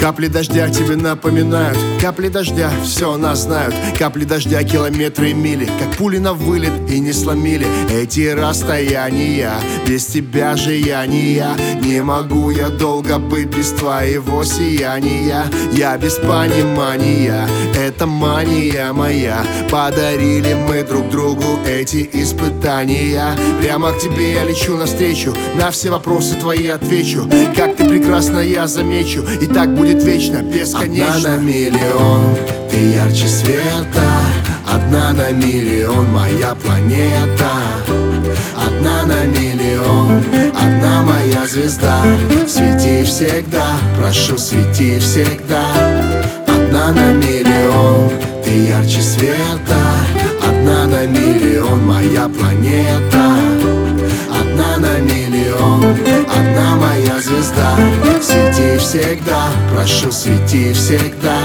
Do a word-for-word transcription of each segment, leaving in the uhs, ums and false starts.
Капли дождя тебе напоминают, капли дождя все нас знают. Капли дождя километры и мили, как пули на вылет и не сломили эти расстояния. Без тебя же я не я, не могу я долго быть без твоего сияния. Я без понимания, это мания моя. Подарили мы друг другу эти испытания. Прямо к тебе я лечу навстречу, на все вопросы твои отвечу. Как ты прекрасна, я замечу, и так будет вечно, бесконечно. Одна на миллион, ты ярче света. Одна на миллион, моя планета. Одна на миллион, одна моя звезда. Свети всегда, прошу, свети всегда. Одна на миллион, ты ярче света. Одна на миллион, моя планета. Одна на миллион, одна моя звезда. Свети всегда, прошу, свети всегда.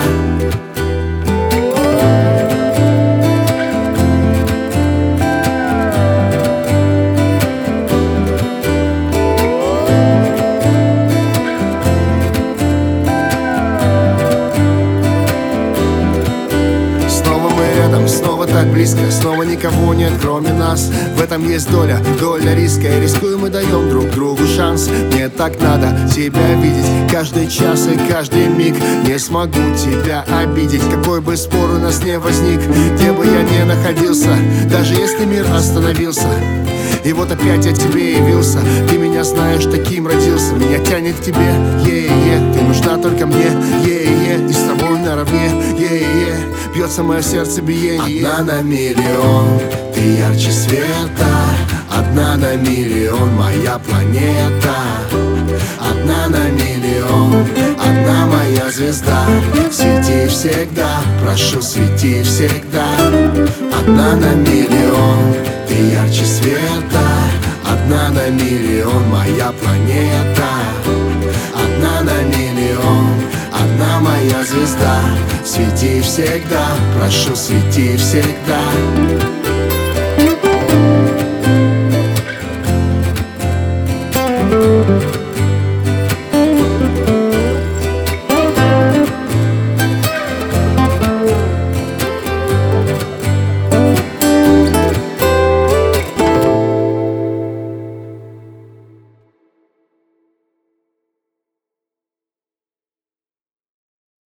Снова так близко, снова никого нет, кроме нас. В этом есть доля, доля риска. И рискуем и даем друг другу шанс. Мне так надо тебя видеть каждый час и каждый миг. Не смогу тебя обидеть, какой бы спор у нас не возник. Где бы я ни находился, даже если мир остановился. И вот опять я тебе явился. Ты меня знаешь, таким родился. Меня тянет к тебе, е-е-е. Ты нужна только мне, е-е-е. И с тобой наравне, е-е-е. Бьется мое сердце биение. Одна на миллион, ты ярче света. Одна на миллион, моя планета. Одна на миллион, одна моя звезда. Свети всегда, прошу, свети всегда. Одна на миллион, ты ярче света. Одна на миллион, моя планета. Одна на миллион, одна моя звезда. Свети всегда, прошу, свети всегда.